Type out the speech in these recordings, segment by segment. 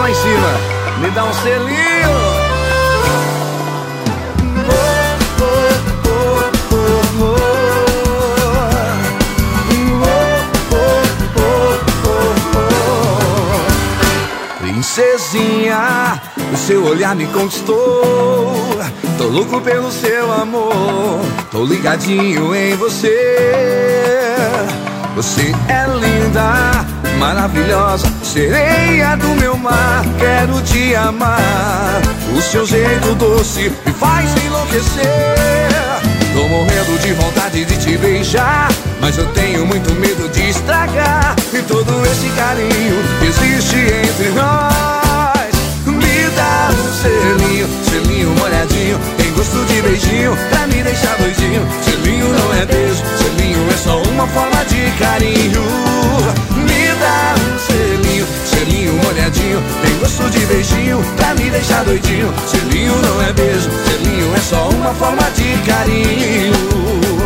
lá em cima, me dá um selinho. Princesinha, o seu olhar me conquistou. Tô louco pelo seu amor, tô ligadinho em você. Você é linda, maravilhosa, sereia do meu mar. Quero te amar, o seu jeito doce me faz enlouquecer. Tô morrendo de vontade de te beijar, mas eu tenho muito medo de estragar. E todo esse carinho existe entre nós. Me dá um selinho, selinho molhadinho, tem gosto de beijinho, pra me deixar doidinho. Selinho não é beijo, selinho é só uma forma de carinho. Me dá um selinho, selinho molhadinho, tem gosto de beijinho, pra me deixar doidinho. Selinho não é beijo, selinho é só uma forma de carinho.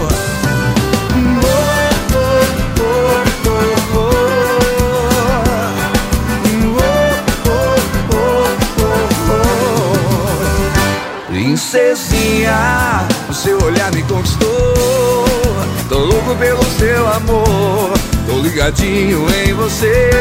Princesinha, o seu olhar me conquistou. Tô louco pelo seu amor, tô ligadinho em você.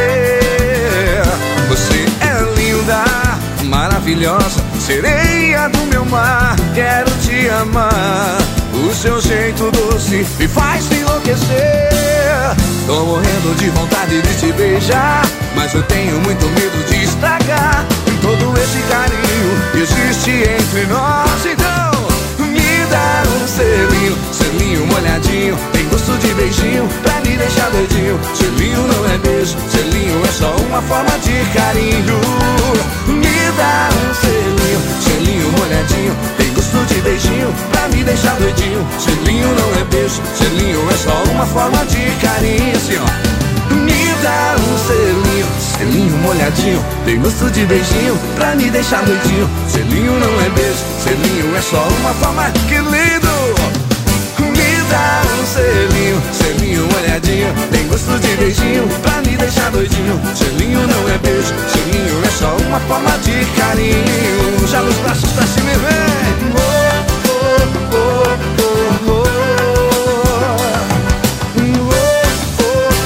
Você é linda, maravilhosa, sereia do meu mar. Quero te amar, o seu jeito doce me faz enlouquecer. Tô morrendo de vontade de te beijar, mas eu tenho muito medo de estragar. Todo esse carinho existe entre nós. Então, me dá um selinho, selinho molhadinho, tem gosto de beijinho, pra me deixar doidinho. Selinho não é beijo, selinho é só uma forma de carinho. Me dá um selinho, selinho molhadinho, tem gosto de beijinho, pra me deixar doidinho. Selinho não é beijo, selinho é só uma forma de carinho. Assim, ó. Me dá um selinho, selinho molhadinho, tem gosto de beijinho, pra me deixar doidinho. Selinho não é beijo, selinho é só uma forma. Que lindo! Me dá um selinho, selinho molhadinho, tem gosto de beijinho, pra me deixar doidinho. Selinho não é beijo, selinho é só uma forma de carinho. Já nos braços pra cima e vem.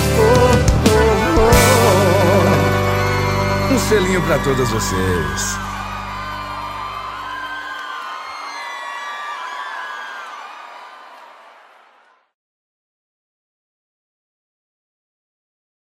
Um selinho pra todas vocês.